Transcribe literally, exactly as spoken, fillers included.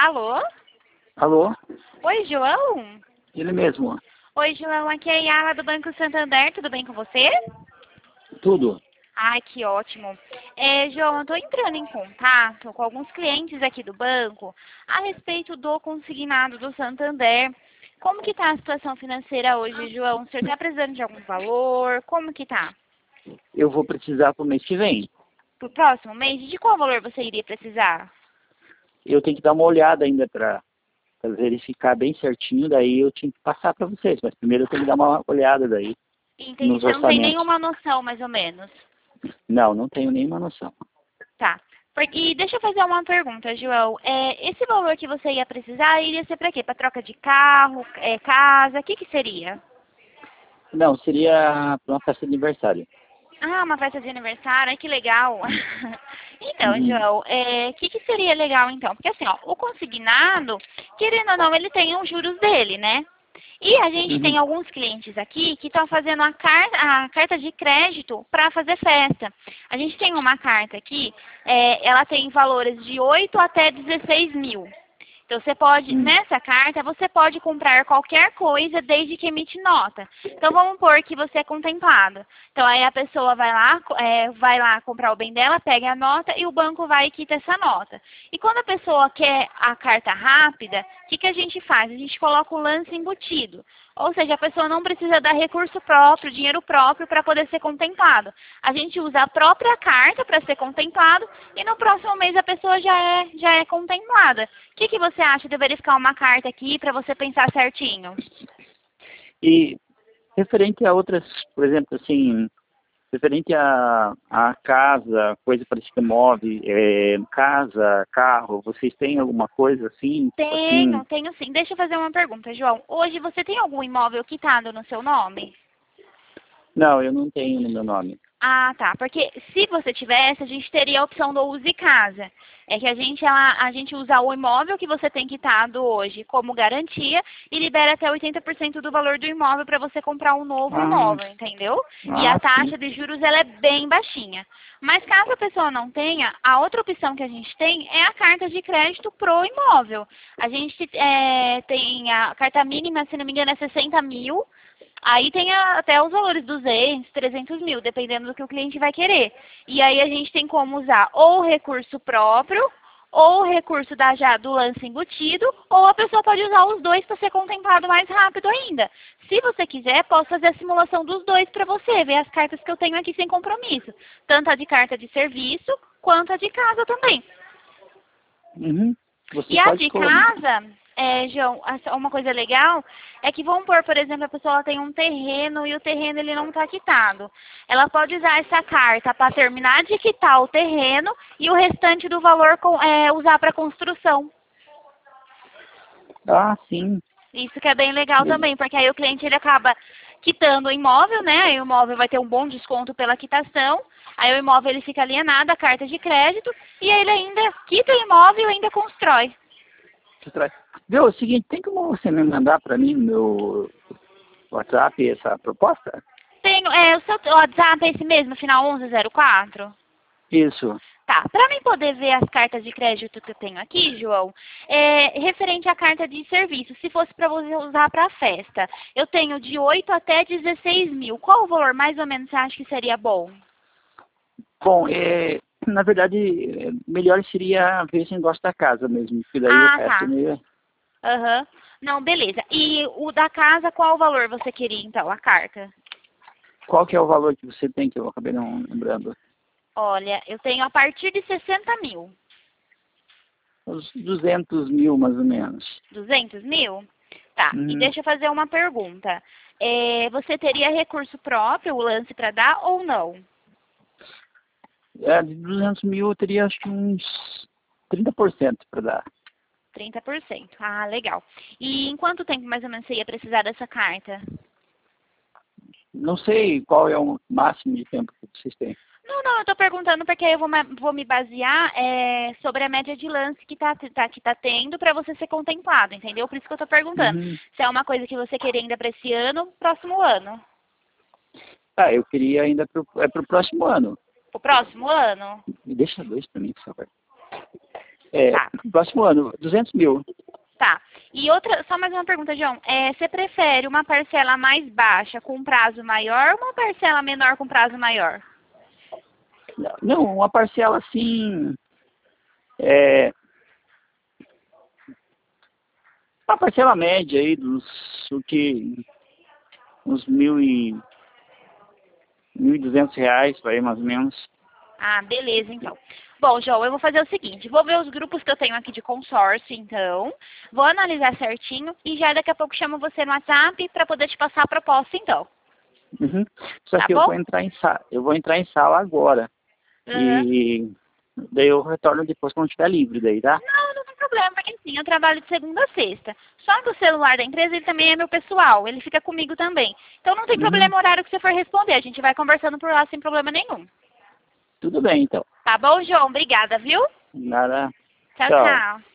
Alô? Alô? Oi, João? Ele mesmo. Oi, João. Aqui é a Yara do Banco Santander. Tudo bem com você? Tudo. Ai, que ótimo. É, João, eu estou entrando em contato com alguns clientes aqui do banco a respeito do consignado do Santander. Como que está a situação financeira hoje, João? O senhor está precisando de algum valor? Como que está? Eu vou precisar para o mês que vem. Para o próximo mês? De qual valor você iria precisar? Eu tenho que dar uma olhada ainda para verificar bem certinho, daí eu tinha que passar para vocês. Mas primeiro eu tenho que dar uma olhada daí Entendi. nos Você não tem orçamentos. nenhuma noção, mais ou menos. Não, não tenho nenhuma noção. Tá. Por- E deixa eu fazer uma pergunta, João. É, esse valor que você ia precisar iria ser para quê? Para troca de carro, é, casa? O que que seria? Não, seria para uma festa de aniversário. Ah, uma festa de aniversário, ai, que legal. Então, Uhum. João, o que, que seria legal então? Porque assim, ó, o consignado, querendo ou não, ele tem os juros dele, né? E a gente Uhum. tem alguns clientes aqui que estão fazendo a carta, a carta de crédito para fazer festa. A gente tem uma carta aqui, é, ela tem valores de oito até dezesseis mil. Então, você pode, Uhum. nessa carta, você pode comprar qualquer coisa desde que emite nota. Então, vamos supor que você é contemplado. Então, aí a pessoa vai lá, é, vai lá comprar o bem dela, pega a nota e o banco vai e quita essa nota. E quando a pessoa quer a carta rápida, o que, que a gente faz? A gente coloca o lance embutido. Ou seja, a pessoa não precisa dar recurso próprio, dinheiro próprio para poder ser contemplado. A gente usa a própria carta para ser contemplado e no próximo mês a pessoa já é, já é contemplada. O que, que você acha de verificar uma carta aqui para você pensar certinho? E referente a outras, por exemplo, assim, referente a, a casa, coisa parecida móvel, é, casa, carro, vocês têm alguma coisa assim, tipo assim? Tenho, tenho sim. Deixa eu fazer uma pergunta, João. Hoje você tem algum imóvel quitado no seu nome? Não, eu não tenho no meu nome. Ah, tá. Porque se você tivesse, a gente teria a opção do use casa. É que a gente, ela, a gente usa o imóvel que você tem quitado hoje como garantia e libera até oitenta por cento do valor do imóvel para você comprar um novo Ah, imóvel, entendeu? E a ah, sim. taxa de juros ela é bem baixinha. Mas caso a pessoa não tenha, a outra opção que a gente tem é a carta de crédito pro imóvel. A gente é, tem a carta mínima, se não me engano, é sessenta mil. Aí tem a- até os valores duzentos, trezentos mil, dependendo do que o cliente vai querer. E aí a gente tem como usar ou o recurso próprio, ou o recurso da, já, do lance embutido, ou a pessoa pode usar os dois para ser contemplado mais rápido ainda. Se você quiser, posso fazer a simulação dos dois para você, ver as cartas que eu tenho aqui sem compromisso. Tanto a de carta de serviço, quanto a de casa também. Uhum. Você E a pode de colocar. casa, é, João, essa- uma coisa legal é que vamos pôr, por exemplo, a pessoa tem um terreno e o terreno ele não está quitado. Ela pode usar essa carta para terminar de quitar o terreno e o restante do valor com- é, usar para construção. Ah, sim. Isso que é bem legal Ele- também, porque aí o cliente ele acaba quitando o imóvel, né? Aí o imóvel vai ter um bom desconto pela quitação. Aí o imóvel ele fica alienado à carta de crédito e aí ele ainda quita o imóvel e ainda constrói. Você traz. Viu, é o seguinte, tem como você me mandar para mim no meu WhatsApp essa proposta? Tenho, é, o seu WhatsApp é esse mesmo, final onze zero quatro? Isso. Tá, para mim poder ver as cartas de crédito que eu tenho aqui, João, é, referente à carta de serviço, se fosse para você usar para festa, eu tenho de oito até dezesseis mil. Qual o valor mais ou menos você acha que seria bom? Bom, é, na verdade, é, melhor seria ver esse negócio da casa mesmo, porque daí o Ah, resto tá. meio... Aham. Não, beleza. E o da casa, qual o valor você queria, então, a carta? Qual que é o valor que você tem, que eu acabei não lembrando? Olha, eu tenho a partir de sessenta mil. Uns duzentos mil, mais ou menos. duzentos mil? Tá, e Uhum. deixa eu fazer uma pergunta. É, você teria recurso próprio, o lance para dar ou não? É, de duzentos mil eu teria acho que uns trinta por cento para dar. trinta por cento. Ah, legal. E em quanto tempo mais ou menos você ia precisar dessa carta? Não sei qual é o máximo de tempo que vocês têm. Não, não, eu estou perguntando porque eu vou, ma- vou me basear é, sobre a média de lance que está tá, que tá tendo para você ser contemplado, entendeu? Por isso que eu estou perguntando. Uhum. Se é uma coisa que você queria ainda para esse ano, próximo ano. Ah, eu queria ainda pro, é pro próximo ano. O próximo ano? Me deixa dois para mim, por favor. É, Tá. próximo ano, duzentos mil. Tá. E outra, só mais uma pergunta, João. É, você prefere uma parcela mais baixa com prazo maior ou uma parcela menor com prazo maior? Não, uma parcela assim, é, uma parcela média aí dos, o que, uns mil e, mil e duzentos reais, vai mais ou menos. Ah, beleza, então. Bom, João, eu vou fazer o seguinte, vou ver os grupos que eu tenho aqui de consórcio, então, vou analisar certinho e já daqui a pouco chamo você no WhatsApp para poder te passar a proposta, então. Uhum. Só Tá que eu bom? vou entrar em sala, eu vou entrar em sala agora. Uhum. E daí eu retorno depois quando estiver livre daí, tá? Não, não tem problema, porque assim, eu trabalho de segunda a sexta. Só que o celular da empresa, ele também é meu pessoal, ele fica comigo também. Então não tem Uhum. problema o horário que você for responder, a gente vai conversando por lá sem problema nenhum. Tudo bem, então. Tá bom, João? Obrigada, viu? Nada. Tchau, Tchau. tchau.